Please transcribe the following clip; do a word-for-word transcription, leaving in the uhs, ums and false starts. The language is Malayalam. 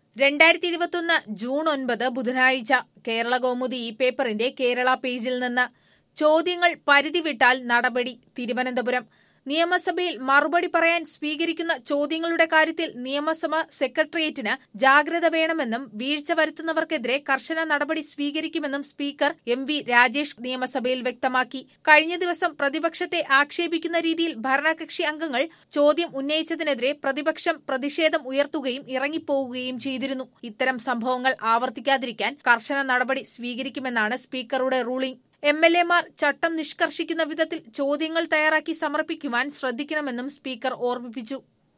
രണ്ടായിരത്തി ഇരുപത്തൊന്ന് ജൂൺ ഒൻപത് ബുധനാഴ്ച കേരള കൗമുദി ഈ പേപ്പറിന്റെ കേരള പേജിൽ നിന്ന് ചോദ്യങ്ങൾ പരിധി വിട്ടാൽ നടപടി. തിരുവനന്തപുരം നിയമസഭയിൽ മറുപടി പറയാൻ സ്വീകരിക്കുന്ന ചോദ്യങ്ങളുടെ കാര്യത്തിൽ നിയമസഭ സെക്രട്ടേറിയറ്റിന് ജാഗ്രത വേണമെന്നും വീഴ്ച വരുത്തുന്നവർക്കെതിരെ കർശന നടപടി സ്വീകരിക്കുമെന്നും സ്പീക്കർ എം വി രാജേഷ് നിയമസഭയിൽ വ്യക്തമാക്കി. കഴിഞ്ഞ ദിവസം പ്രതിപക്ഷത്തെ ആക്ഷേപിക്കുന്ന രീതിയിൽ ഭരണകക്ഷി അംഗങ്ങൾ ചോദ്യം ഉന്നയിച്ചതിനെതിരെ പ്രതിപക്ഷം പ്രതിഷേധം ഉയർത്തുകയും ഇറങ്ങിപ്പോവുകയും ചെയ്തിരുന്നു. ഇത്തരം സംഭവങ്ങൾ ആവർത്തിക്കാതിരിക്കാൻ കർശന നടപടി സ്വീകരിക്കുമെന്നാണ് സ്പീക്കറുടെ റൂളിംഗ്. എം എൽ എമാർ ചട്ടം നിഷ്കർഷിക്കുന്ന വിധത്തിൽ ചോദ്യങ്ങൾ തയ്യാറാക്കി സമർപ്പിക്കുവാൻ ശ്രദ്ധിക്കണമെന്നും സ്പീക്കർ ഓർമ്മിപ്പിച്ചു.